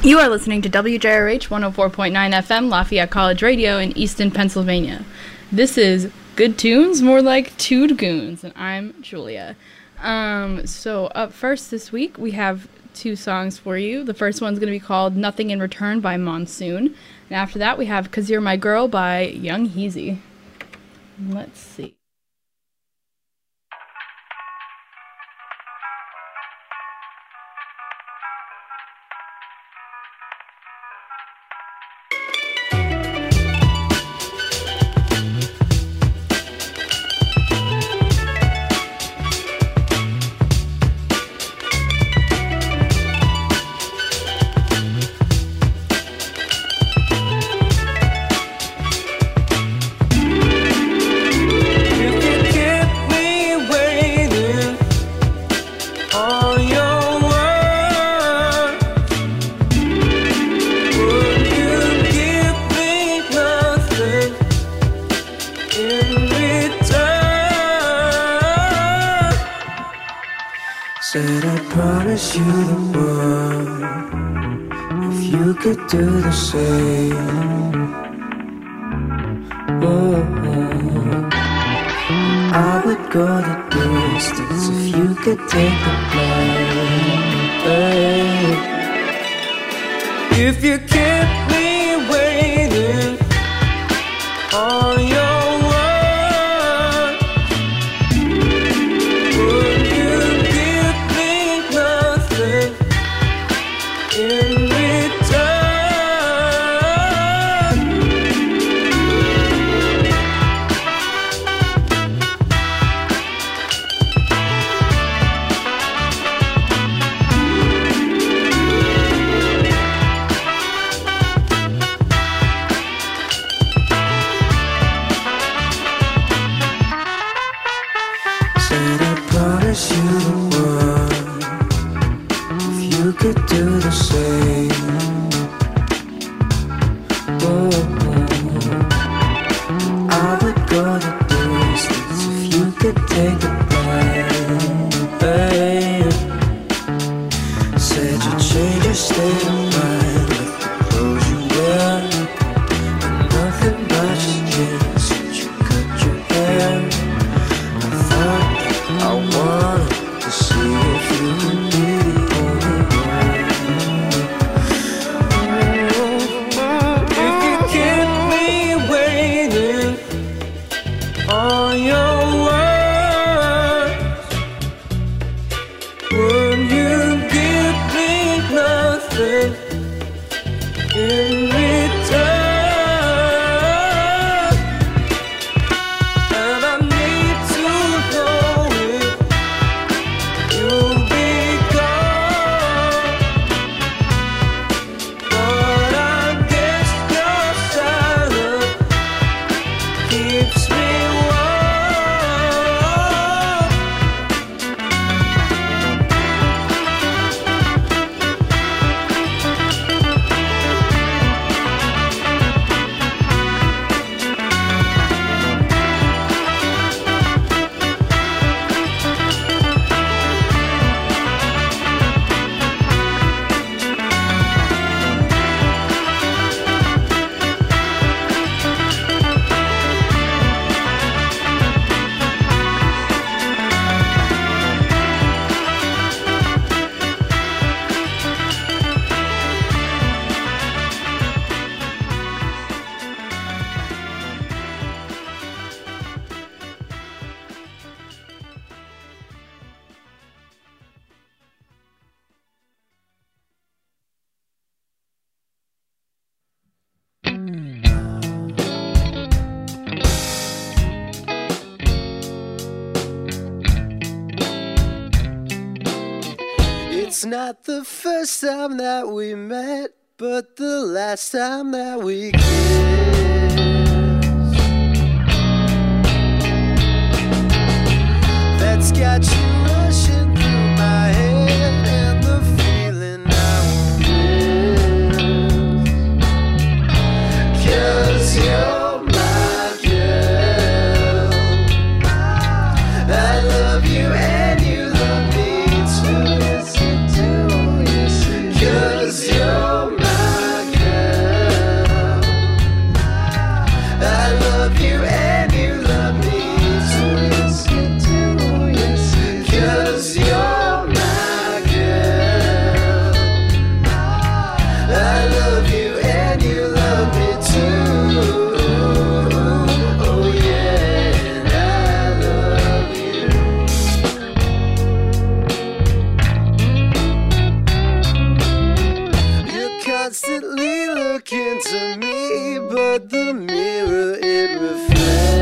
You are listening to WJRH 104.9 FM, Lafayette College Radio in Easton, Pennsylvania. This is Good Tunes, more like Tood Goons, and I'm Julia. So up first this week, we have two songs for you. The first one's going to be called Nothing in Return by Monsoon. And after that, we have 'Cause You're My Girl by Young Heezy. Let's see. Said I promise you the world if you could do the same. I would go the distance if you could take the blame. If you kept me waiting on your could do the same. I would go the distance if you could take the blame. Said you change your state of mind with the clothes you wear, and nothing much has changed since you cut your hair. I thought I wanted to see if you could be the only one. On your words, would you give me nothing in return? And I need to know if you'll be gone. But I guess your silence keeps me. It's not the first time that we met, but the last time that we kissed. That's got you rushing through my head, and the feeling I won't miss. 'Cause you're my girl. I love you and you love me too. 'Cause you're constantly look into me, but the mirror it reflects.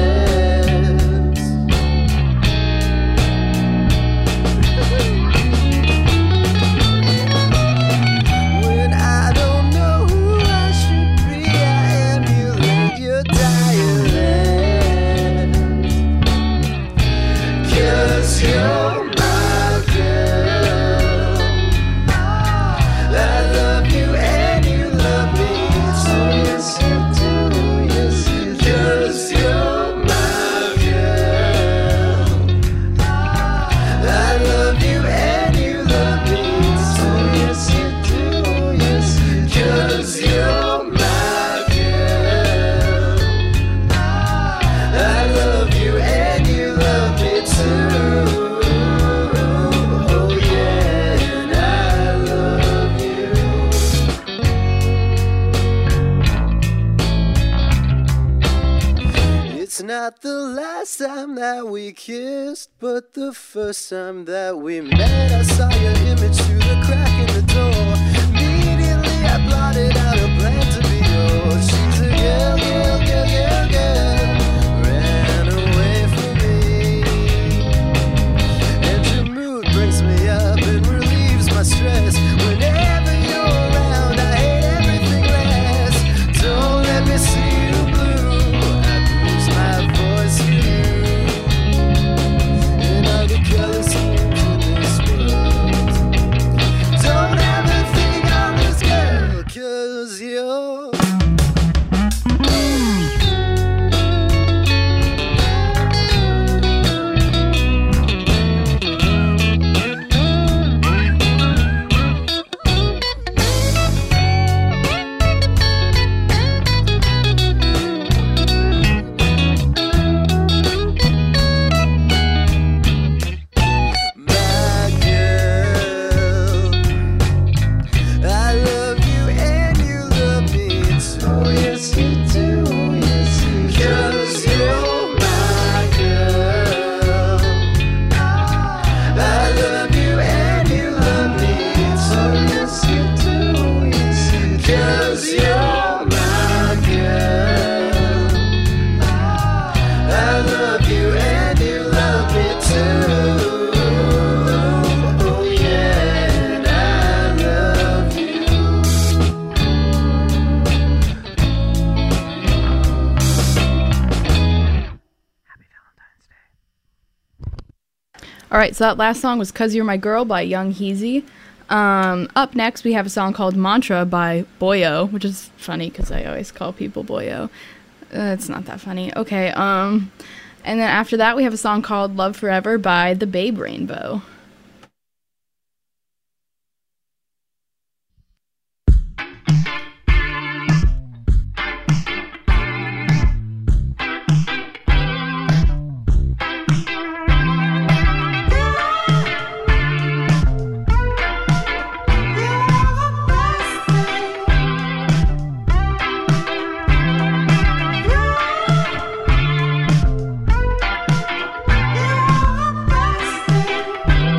When I don't know who I should be, I emulate your dialect. 'Cause you're my girl. I love you and you love me, so yes you do, yes you do. 'Cause you're my girl. I love you and you love me, so yes you do, yes you do. 'Cause you're my girl. I love you and you love me too. Oh yeah, and I love you. It's not the last time that we kissed, but the first time that we met. I saw your image through the crack in the door. Immediately I blotted out a plan to be yours. She's a girl, girl, girl, girl, girl. Ran away from me. And your mood brings me up and relieves my stress. Whenever you're around, I hate everything less. Don't let me see you blue. I lose my voice for you. And all the colors schemes in this world. Don't ever think I'm this girl, 'cause you're my girl. I love you and you love me too. Yes you do, yes you do. 'Cause you're my girl. I love you and you love me too. Yes you do, yes you do. 'Cause you're my girl. I love you and you love me too. Oh yeah, and I love you. All right, so that last song was "'Cause You're My Girl" by Young Heezy. Up next, we have a song called "Mantra" by Boyo, which is funny because I always call people Boyo. It's not that funny. Okay, and then after that, we have a song called "Love Forever" by the Babe Rainbow. You're the best thing.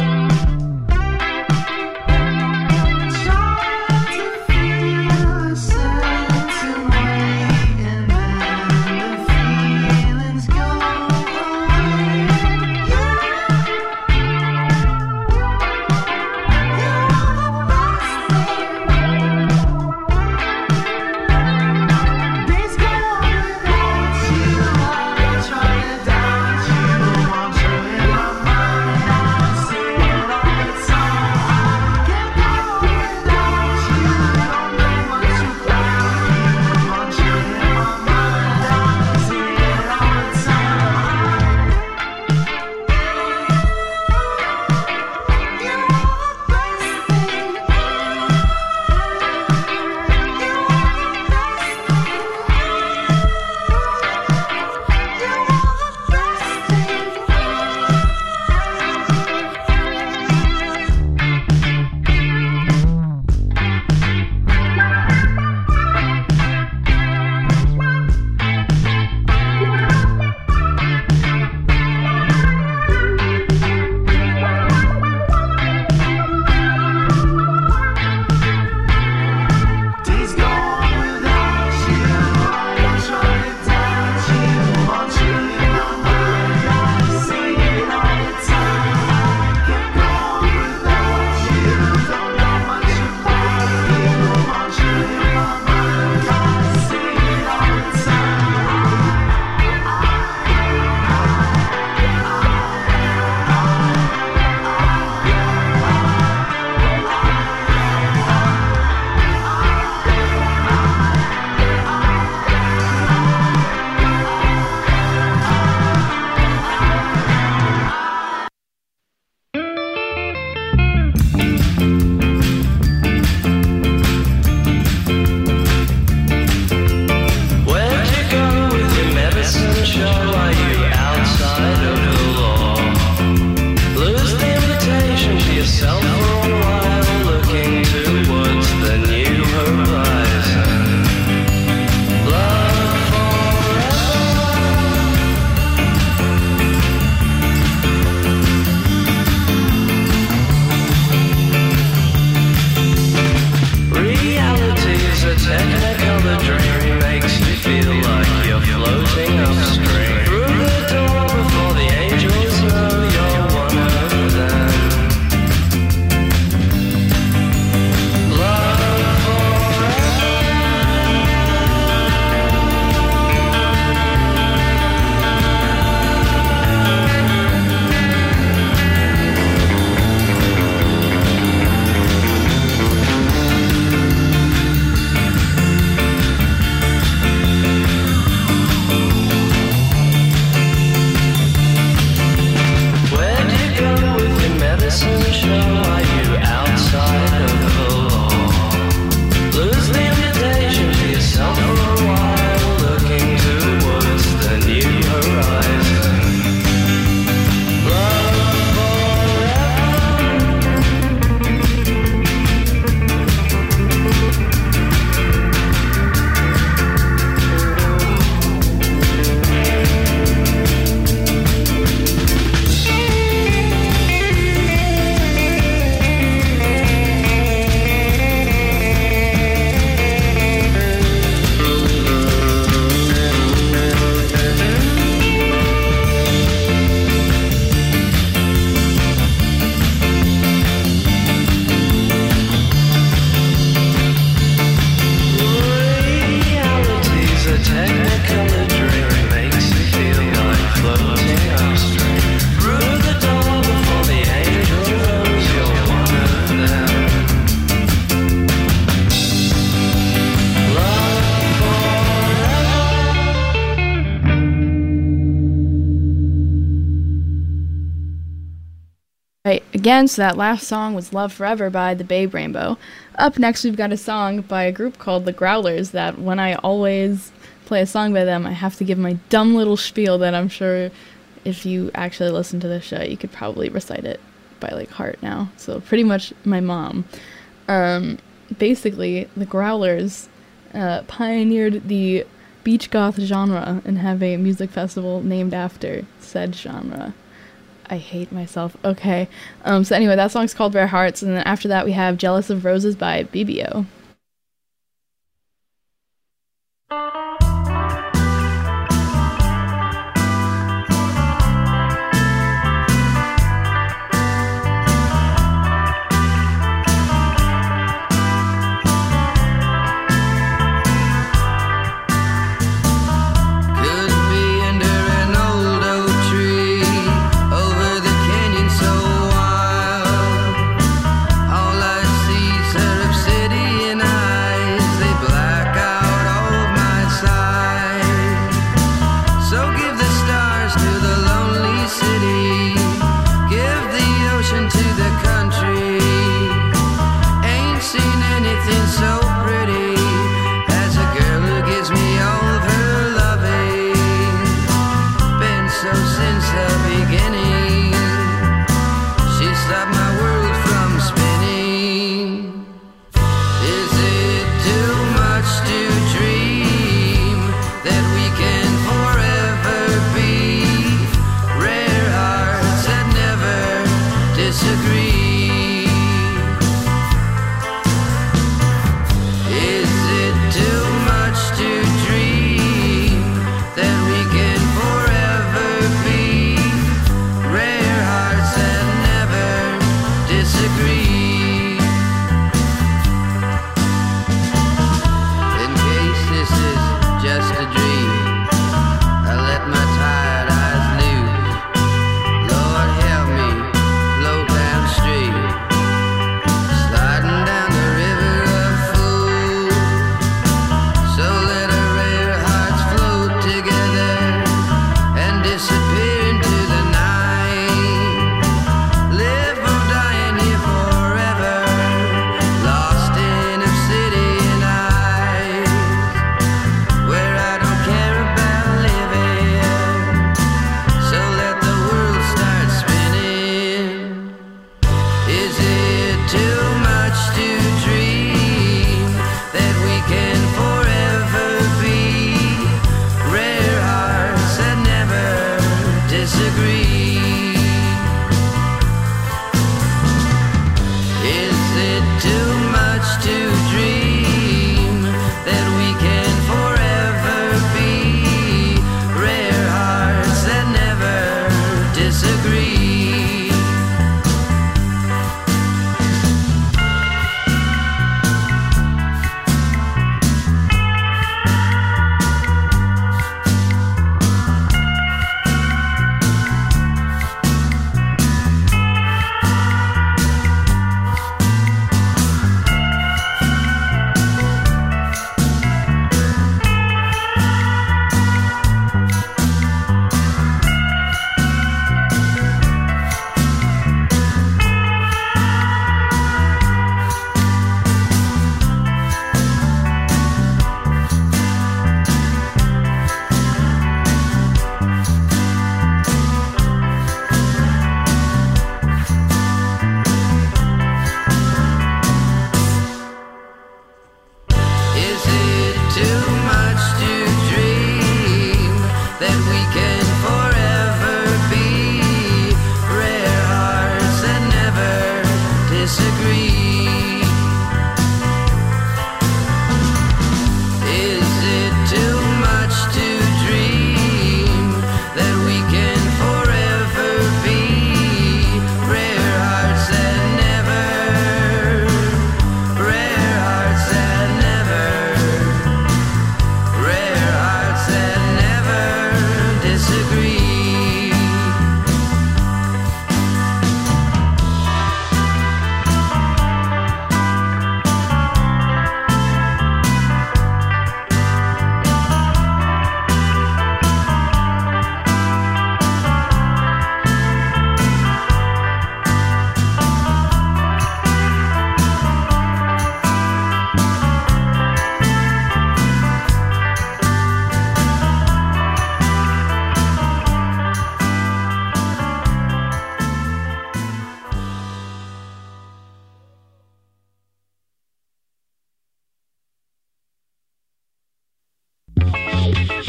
again, so that last song was Love Forever by the Babe Rainbow. Up next, we've got a song by a group called The Growlers that when I always play a song by them, I have to give my dumb little spiel that I'm sure if you actually listen to the show, you could probably recite it by like heart now. So pretty much my mom. Basically, The Growlers pioneered the beach goth genre and have a music festival named after said genre. I hate myself. Okay. So anyway, that song's called Rare Hearts, and then after that we have Jealous of Roses by BBO. All I see is Syrup City and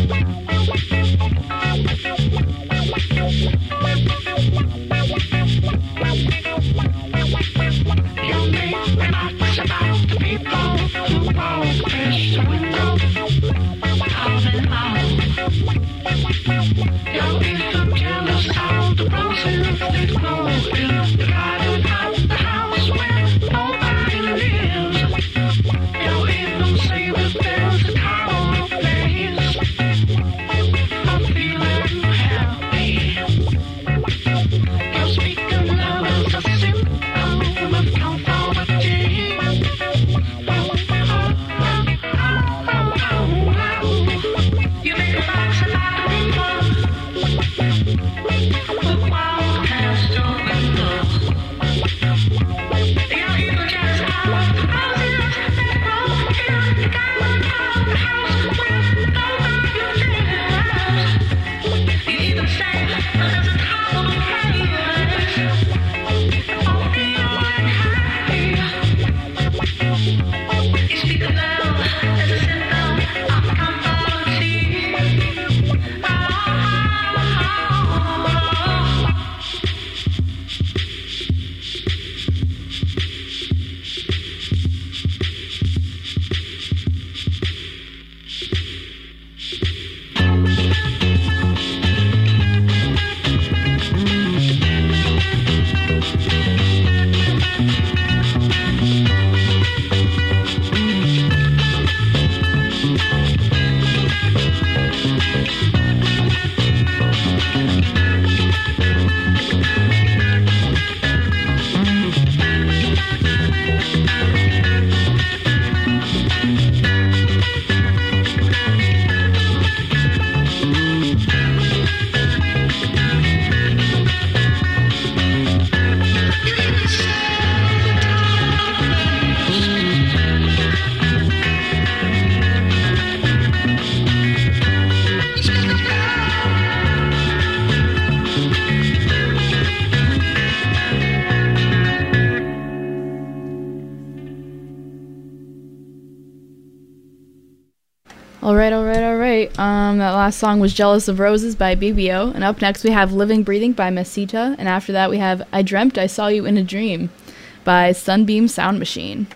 Alright. That last song was Jealous of Roses by BBO. And up next we have Living Breathing by Mesita. And after that we have I Dreamt I Saw You in a Dream by Sunbeam Sound Machine.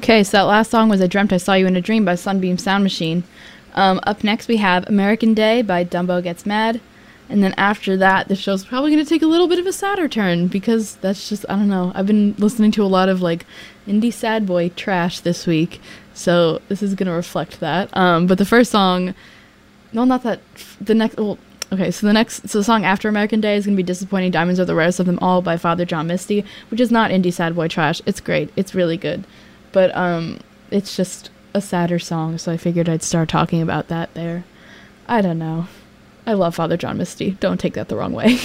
Okay, so that last song was I Dreamt I Saw You in a Dream by Sunbeam Sound Machine. Up next we have American Day by Dumbo Gets Mad. And then after that, the show's probably going to take a little bit of a sadder turn because that's just, I don't know. I've been listening to a lot of like indie sad boy trash this week. So this is going to reflect that. But the first song, no, not that, the next, well, okay, so the song after American Day is going to be Disappointing Diamonds Are the Rarest of Them All by Father John Misty, which is not indie sad boy trash. It's great. It's really good. But it's just a sadder song, so I figured I'd start talking about that there. I don't know. I love Father John Misty. Don't take that the wrong way.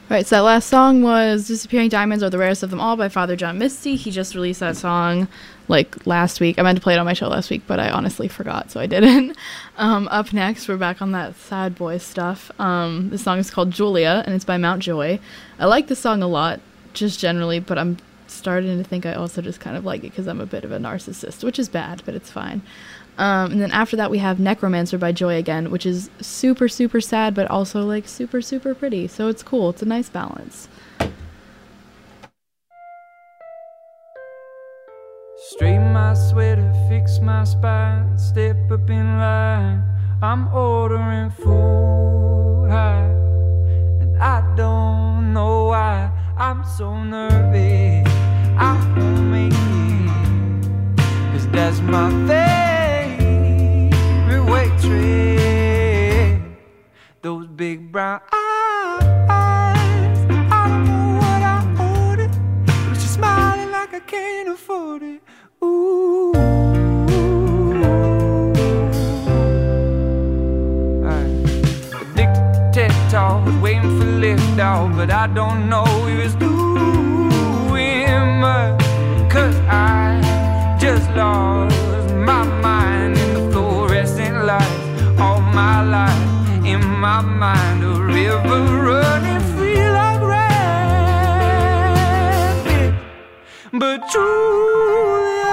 Right, so that last song was Disappearing Diamonds Are the Rarest of Them All by Father John Misty. He just released that song like last week. I meant to play it on my show last week, but I honestly forgot, so I didn't. Up next, we're back on that sad boy stuff. This song is called Julia, and it's by Mount Joy. I like this song a lot, just generally, but I'm starting to think I also just kind of like it because I'm a bit of a narcissist, which is bad, but it's fine. And then after that we have Necromancer by Joy again, which is super, super sad, but also like super, super pretty. So it's cool. It's a nice balance. Straighten my sweater, fix my spine, step up in line. I'm ordering food high, and I don't know why I'm so nervous. I won't make it, 'cause that's my favorite waitress. Those big brown eyes, I don't know what I ordered, but she's smiling like I can't afford it. Ooh. Addicted to TED Talk, waiting for lift off, but I don't know if it's doing much, 'cause I just lost my mind in the fluorescent lights. All my life in my mind, a river running free like rapids. But Julia,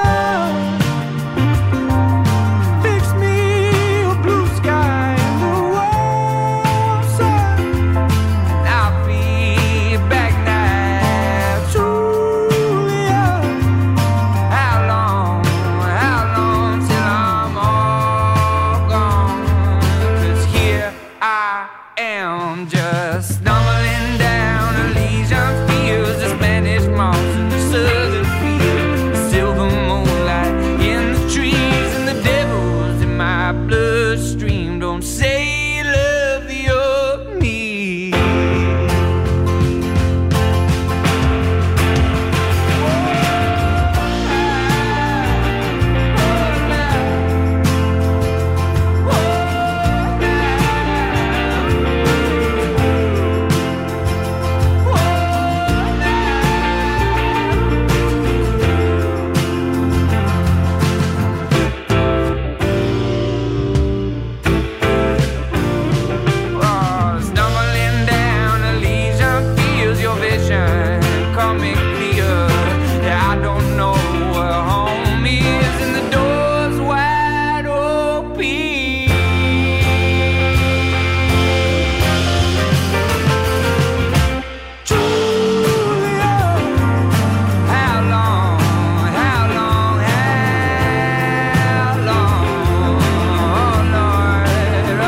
fix me a blue sky and a warm sun, and I'll be back now. Julia, how long till I'm all gone? 'Cause here I am, just stumbling down Elysian fields, the Spanish moss and the southern fields, the silver moonlight in the trees, and the devil's in my bloodstream. Don't say you love me. Stumbling down Elysian fields, your vision coming clear. Yeah, I don't know where home is, and the door's wide open. Julia, how long, how long? Oh Lord,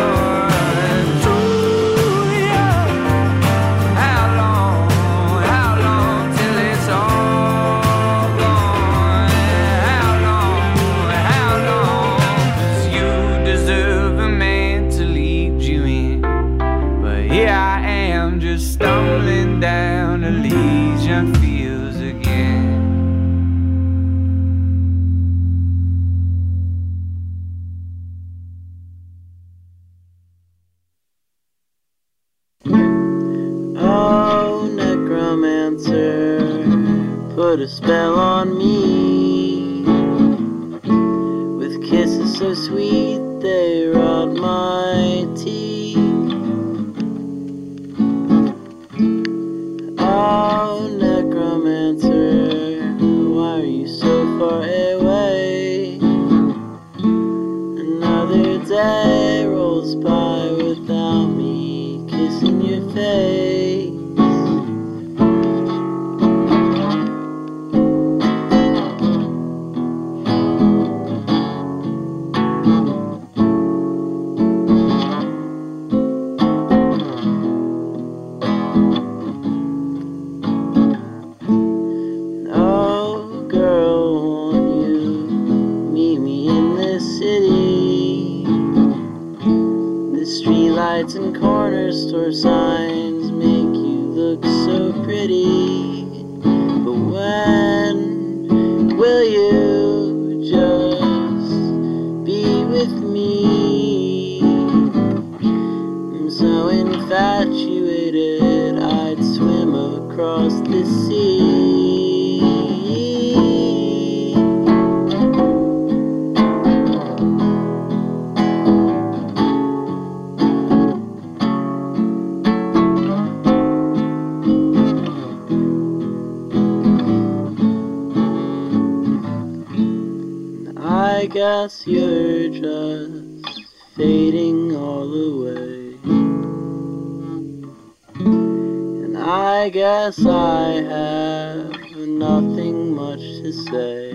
Julia, how long till it's all gone? How long? 'Cause you deserve a man to lead you in, but here I am, just stumbling down Elysian fields again. Oh, necromancer, put a spell on me, with kisses so sweet they rot my teeth. Oh, necromancer, why are you so far away? Another day rolls by without me kissing your face. Oh, girl, won't I guess you're just fading all away. And I guess I have nothing much to say.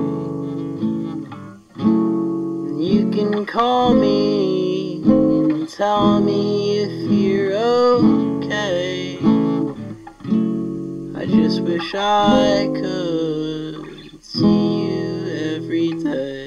You can call me and tell me if you're okay. I just wish I could see you every day.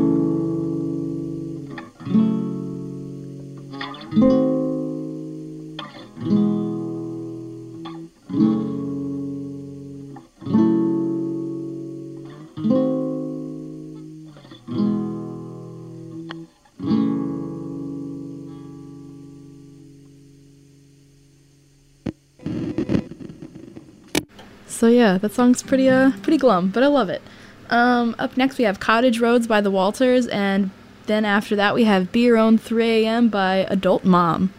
So yeah, that song's pretty glum, but I love it. Up next we have Cottage Roads by the Walters, and then after that we have Be Your Own 3 AM by Adult Mom.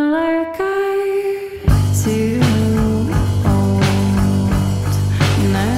Too old, and I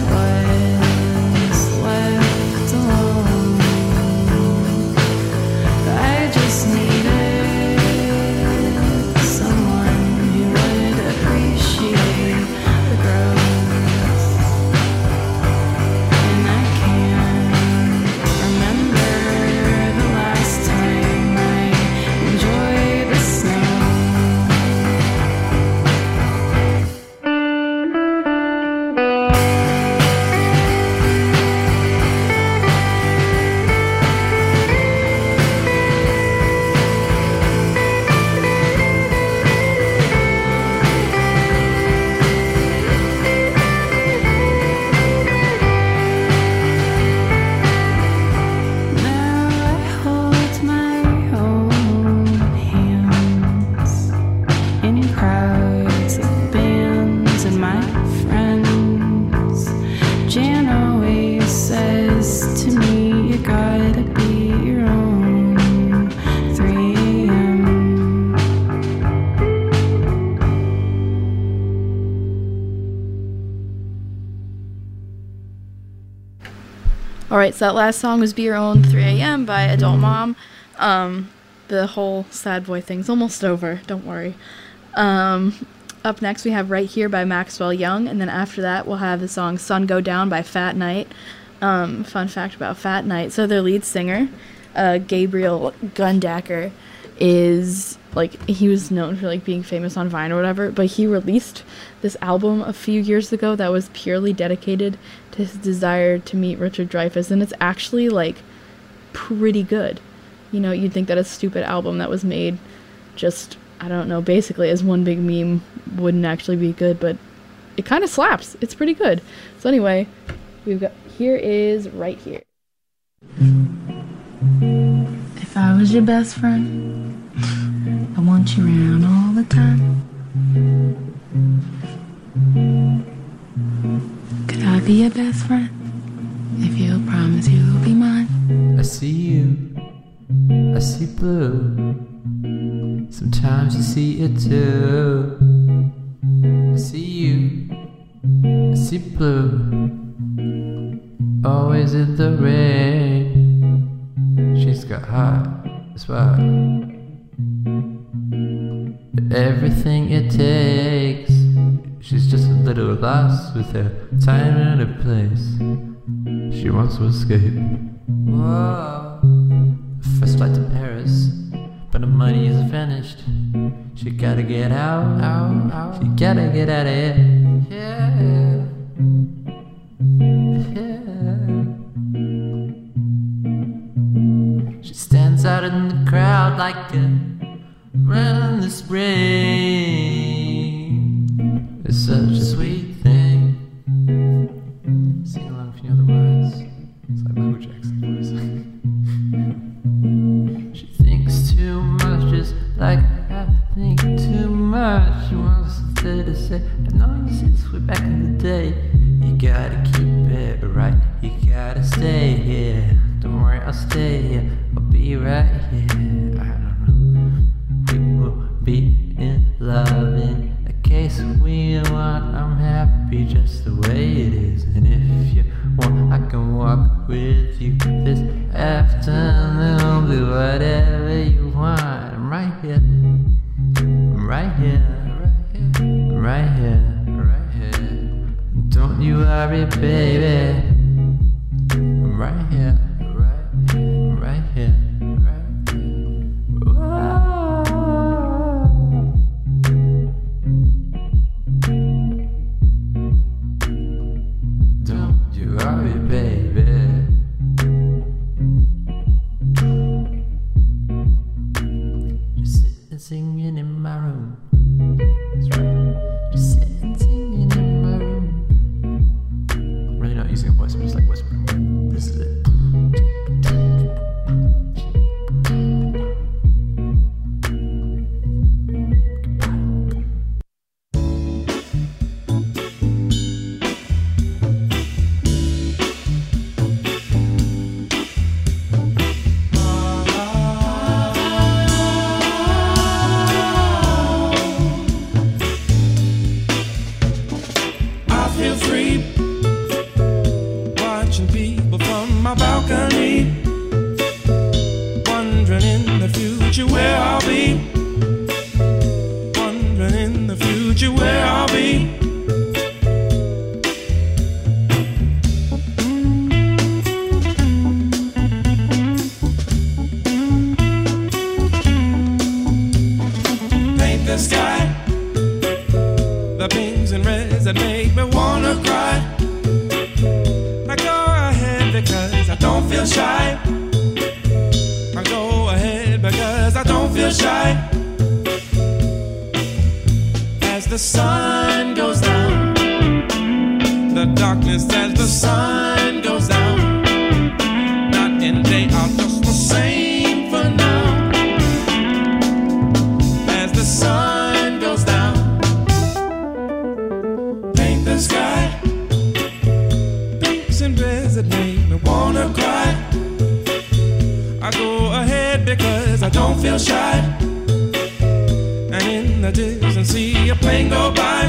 my friends. Jan always says to me, you gotta be your own 3 a.m. Alright, so that last song was Be Your Own 3 a.m. by Adult Mom. The whole sad boy thing's almost over, don't worry. Up next we have Right Here by Maxwell Young, and then after that we'll have the song Sun Go Down by Fat Night. Fun fact about Fat Night, so their lead singer, Gabriel Gundacker, is, like, he was known for, like, being famous on Vine or whatever, but he released this album a few years ago that was purely dedicated to his desire to meet Richard Dreyfuss, and it's actually, like, pretty good. You know, you'd think that a stupid album that was made just, I don't know, basically as one big meme wouldn't actually be good, but it kind of slaps. It's pretty good. So anyway, here is Right Here. If I was your best friend, I want you around all the time. Could I be your best friend if you'll promise you'll be mine? I see you, I see blue. Sometimes you see it too. I see you, I see blue. Always in the rain. She's got heart as well. Everything it takes. She's just a little lost with her time and her place. She wants to escape. Whoa. First flight to Paris, but the money is vanished. She gotta get out. She gotta get out of here. Yeah. She stands out in the crowd like a run in the spring. It's such a sweet thing. Sing along if you know the words. It's like Michael Jackson's voice. She thinks too much, just like I think too much. She wants to say, I know you said this way back in the day. You gotta keep it right, you gotta stay here. Don't worry, I'll stay here, I'll be right here. I don't know. We will be in love in a case we want. I'm happy just the way it is. And if you want, I can walk with you this afternoon. Do whatever you want. I'm right here. I'm right here. I'm right here. Right here. Don't you worry, baby. I'm right here. I'm right here. Don't you worry, baby. Just sitting singing in my room. That's right. Just sitting singing in my room. I'm really not using a voice, I'm just like whispering. This is it. feel shy. And in the distance see a plane go by.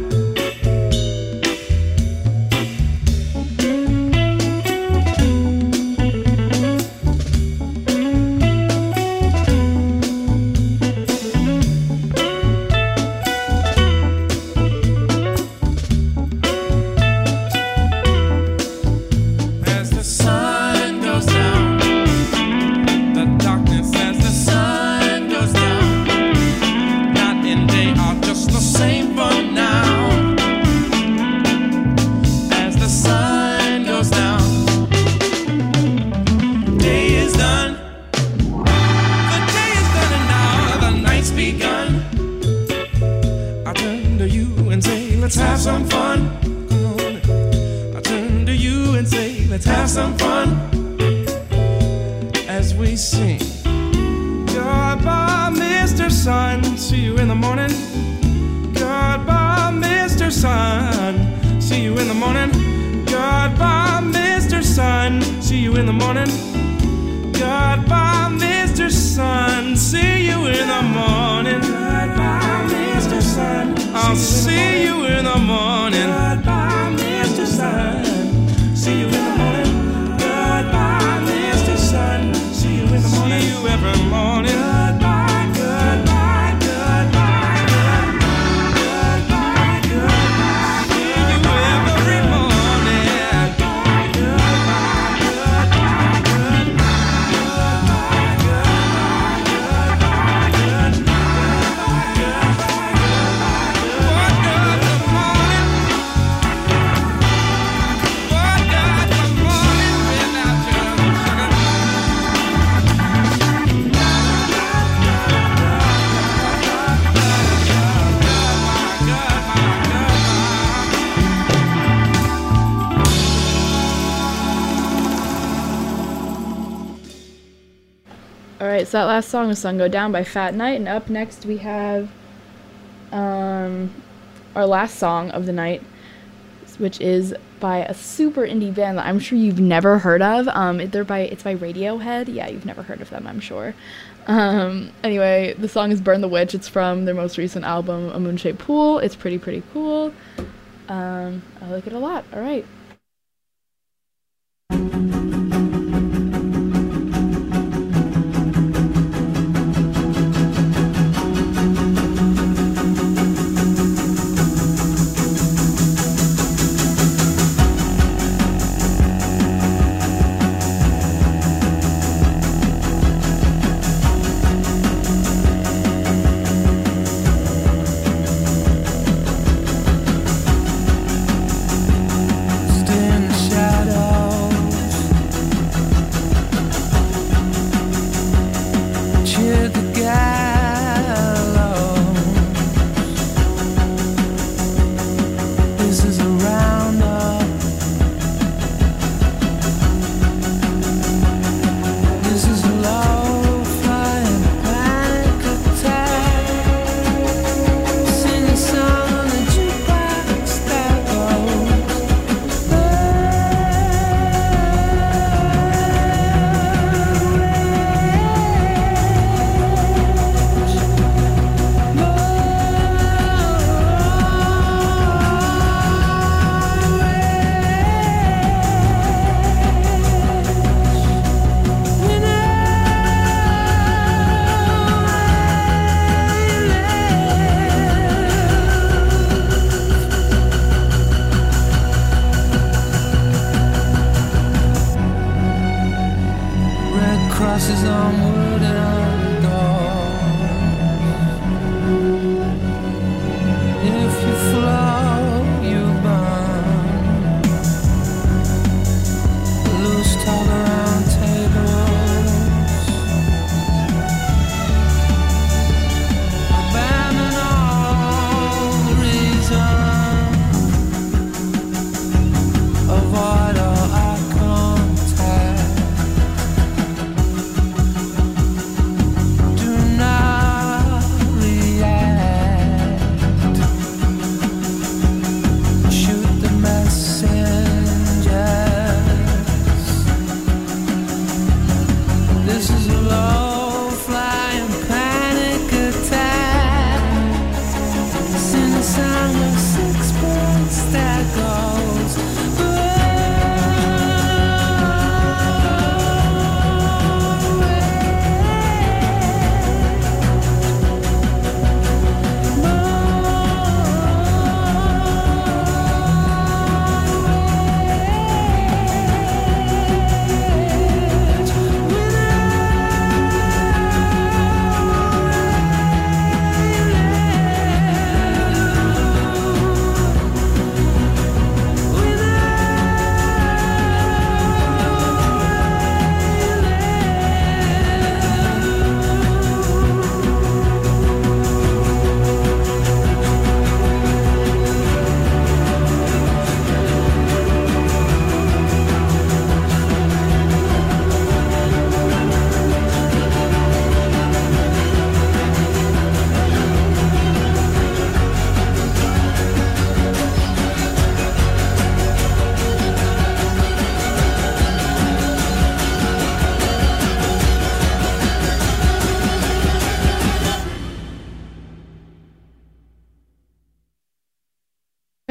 Let's have some fun. Come on. I turn to you and say, let's have some fun. As we sing. Goodbye, Mr. Sun. See you in the morning. Goodbye, Mr. Sun. See you in the morning. Goodbye, Mr. Sun. See you in the morning. Goodbye, Mr. Sun. See you in the morning. Goodbye, Mr. Sun. I'll see you in the morning. Goodbye, Mr. Sun. See you in the morning. Goodbye, Mr. Sun. See you in the morning. See you every morning. Goodbye, goodbye, goodbye, goodbye, goodbye. See you every morning. Goodbye, goodbye, goodbye, goodbye, goodbye, goodbye, goodbye. Alright, so that last song was Sun Go Down by Fat Night, and up next we have our last song of the night, which is by a super indie band that I'm sure you've never heard of. It's by Radiohead. Yeah, you've never heard of them, I'm sure. Anyway, the song is Burn the Witch. It's from their most recent album, A Moon-Shaped Pool. It's pretty cool. I like it a lot. Alright.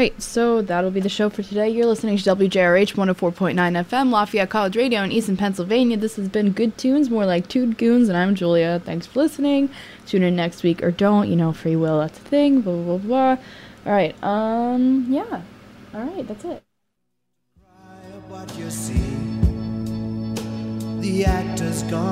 Right, so that'll be the show for today. You're listening to WJRH 104.9 FM, Lafayette College Radio in Easton, Pennsylvania. This has been Good Tunes, more like Tood Goons, and I'm Julia. Thanks for listening. Tune in next week or don't. You know, free will, that's a thing. Blah, blah, blah, blah. All right, yeah. All right, that's it. What you see, the actor's gone.